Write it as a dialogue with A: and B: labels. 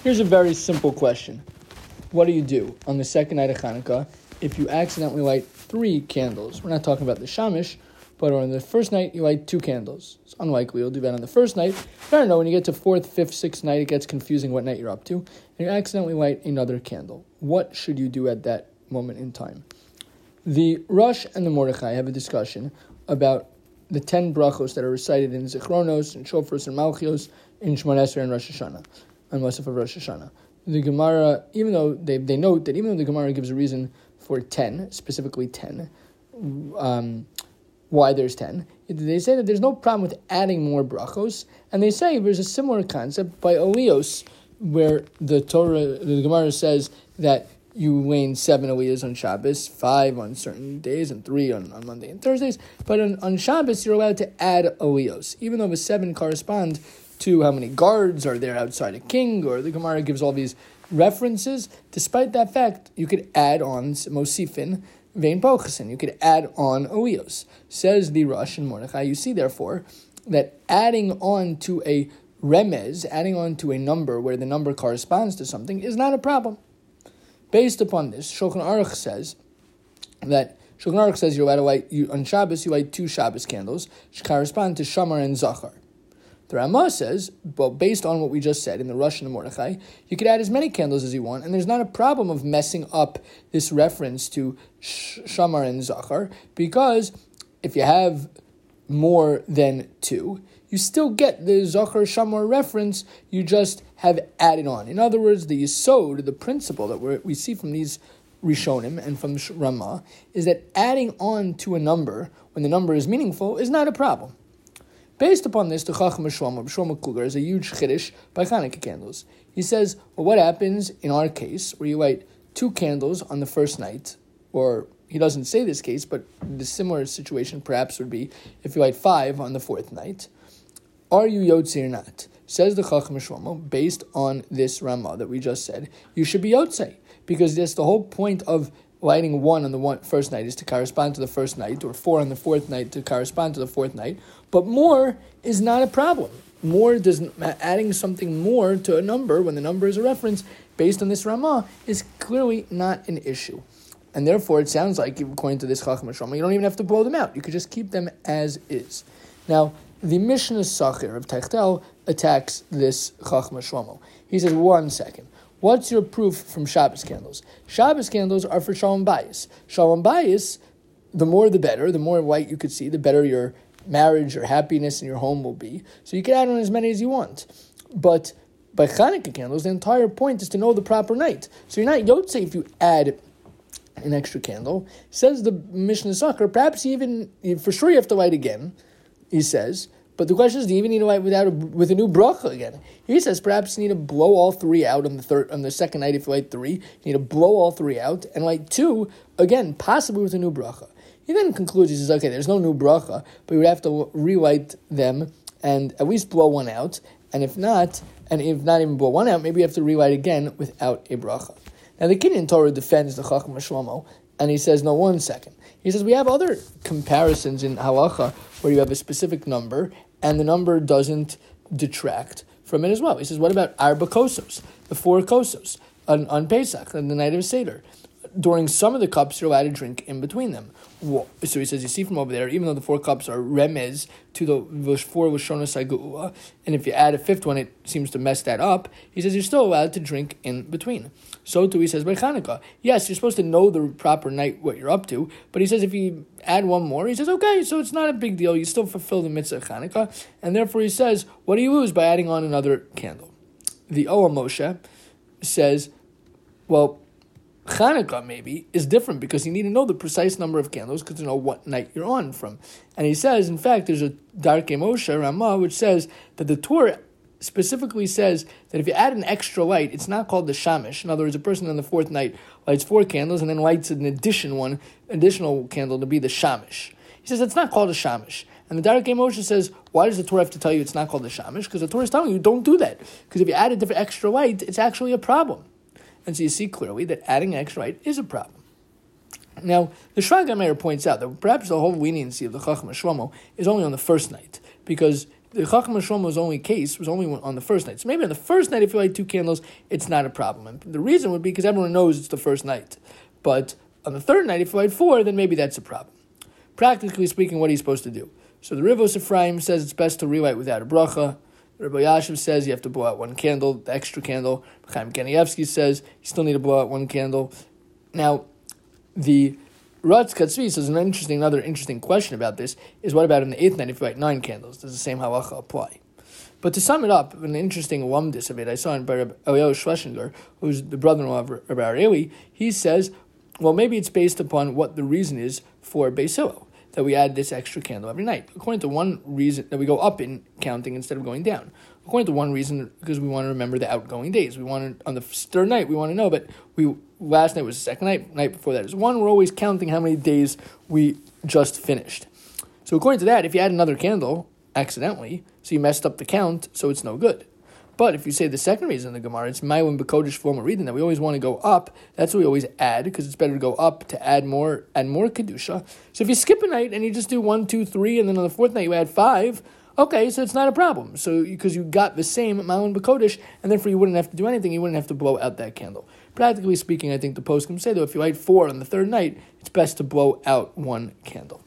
A: Here's a very simple question. What do you do on the second night of Hanukkah if you accidentally light 3 candles? We're not talking about the shamish, but on the first night you light 2 candles. It's unlikely you'll do that on the first night. But I don't know, when you get to 4th, 5th, 6th night, it gets confusing what night you're up to, and you accidentally light another candle. What should you do at that moment in time? The Rosh and the Mordechai have a discussion about the 10 brachos that are recited in Zichronos, and Shofros, and Malchios, in Shemona Esrei and Rosh Hashanah, and Musaf of Rosh Hashanah. The Gemara, even though they note that even though the Gemara gives a reason for 10, specifically 10, why there's 10, they say that there's no problem with adding more brachos, and they say there's a similar concept by Elios, where the Gemara says that you lane 7 aliyahs on Shabbos, 5 on certain days, and 3 on Monday and Thursdays. But on Shabbos, you're allowed to add aliyahs, even though the 7 correspond to how many guards are there outside a king, or the Gemara gives all these references. Despite that fact, you could add on Mosifin, Vein Pochasin. You could add on aliyahs. Says the Rosh and Mordechai, you see, therefore, that adding on to a remez, adding on to a number where the number corresponds to something, is not a problem. Based upon this, Shulchan Aruch says you're allowed to light, on Shabbos you light 2 Shabbos candles, which correspond to Shamar and Zachar. The Ramah says, well, based on what we just said in the Rosh and the Mordechai, you could add as many candles as you want, and there's not a problem of messing up this reference to Shamar and Zachar, because if you have more than 2, you still get the Zachar Shamar reference, you just have added on. In other words, the Yesod, the principle that we see from these Rishonim and from the Ramah, is that adding on to a number, when the number is meaningful, is not a problem. Based upon this, the Chacham Shlomo Kluger is a huge chiddush by Hanukkah candles. He says, well, what happens in our case, where you light 2 candles on the first night, or he doesn't say this case, but the similar situation perhaps would be if you light 5 on the 4th night. Are you Yotzei or not? Says the Chacham Shlomo, based on this Ramah that we just said, you should be Yotzei, because that's the whole point of lighting 1 on the first night is to correspond to the first night, or 4 on the 4th night to correspond to the 4th night. But more is not a problem. Adding something more to a number when the number is a reference based on this Ramah is clearly not an issue. And therefore, it sounds like, according to this Chacham Shlomo, you don't even have to blow them out. You could just keep them as is. Now, the Mishnah Sachir of Techtel attacks this Chacham Shlomo. He says, 1 second. What's your proof from Shabbos candles? Shabbos candles are for Shalom Bayis. Shalom Bayis, the more the better. The more light you could see, the better your marriage or happiness in your home will be. So you can add on as many as you want. But by Hanukkah candles, the entire point is to know the proper night. So you're not Yotzei if you add an extra candle. Says the Mishnah Sachar, perhaps for sure you have to light again, he says. But the question is, do you even need to light with a new bracha again? He says perhaps you need to blow all 3 out on the second night if you light 3. You need to blow all 3 out and light 2 again, possibly with a new bracha. He then concludes, he says, okay, there's no new bracha, but you would have to relight them and at least blow 1 out. And if not even blow 1 out, maybe you have to relight again without a bracha. Now the Kinyan Torah defends the Chacham Shlomo, and he says, no, 1 second. He says we have other comparisons in halacha where you have a specific number and the number doesn't detract from it as well. He says, what about Arba Kosos, the 4 Kosos, on Pesach, on the night of Seder? During some of the cups, you're allowed to drink in between them. So he says, you see from over there, even though the 4 cups are remez to the 4 Lashonos HaGeula, and if you add a 5th one, it seems to mess that up, he says you're still allowed to drink in between. So too, he says, by Hanukkah, yes, you're supposed to know the proper night, what you're up to, but he says if you add 1 more, he says, okay, so it's not a big deal, you still fulfill the mitzvah of Hanukkah, and therefore he says, what do you lose by adding on another candle? The Olam Moshe says, well, Hanukkah maybe is different because you need to know the precise number of candles because to know what night you're on from. And he says, in fact, there's a Darkei Moshe Ramah which says that the Torah specifically says that if you add an extra light, it's not called the shamish. In other words, a person on the 4th night lights 4 candles and then lights an additional candle to be the shamish. He says it's not called a shamish. And the Darkei Moshe says, why does the Torah have to tell you it's not called a shamish? Because the Torah is telling you don't do that. Because if you add a different extra light, it's actually a problem. And so you see clearly that adding an extra light is a problem. Now, the Shraga Meir points out that perhaps the whole leniency of the Chacham Shlomo is only on the first night, because the Chacham Shlomo's only case was only on the first night. So maybe on the first night, if you light 2 candles, it's not a problem. And the reason would be because everyone knows it's the first night. But on the third night, if you light 4, then maybe that's a problem. Practically speaking, what are you supposed to do? So the Rivos Ephraim says it's best to relight without a bracha. Rabbi Yashiv says you have to blow out 1 candle, the extra candle. Chaim Kanievsky says you still need to blow out 1 candle. Now, the Ratz Katzvi says another interesting question about this is what about on the 8th night if you light 9 candles? Does the same halacha apply? But to sum it up, an interesting lumdis of it I saw in Rabbi Eliyahu Schlesinger, who's the brother-in-law of Rabbi Areli, he says, well, maybe it's based upon what the reason is for Beis Hillel, that we add this extra candle every night. According to one reason, that we go up in counting instead of going down. According to one reason, because we want to remember the outgoing days. We want to, on the third night, we want to know, but last night was the second night before that is 1, we're always counting how many days we just finished. So according to that, if you add another candle accidentally, so you messed up the count, so it's no good. But if you say the second reason in the Gemara, it's Ma'ilin B'Kodesh Floma reading, that we always want to go up, that's what we always add, because it's better to go up to add more Kedusha. So if you skip a night and you just do 1, 2, 3, and then on the 4th night you add 5, okay, so it's not a problem. So because you got the same Ma'ilin B'Kodesh, and therefore you wouldn't have to do anything, you wouldn't have to blow out that candle. Practically speaking, I think the poskim say, though, if you light 4 on the third night, it's best to blow out 1 candle.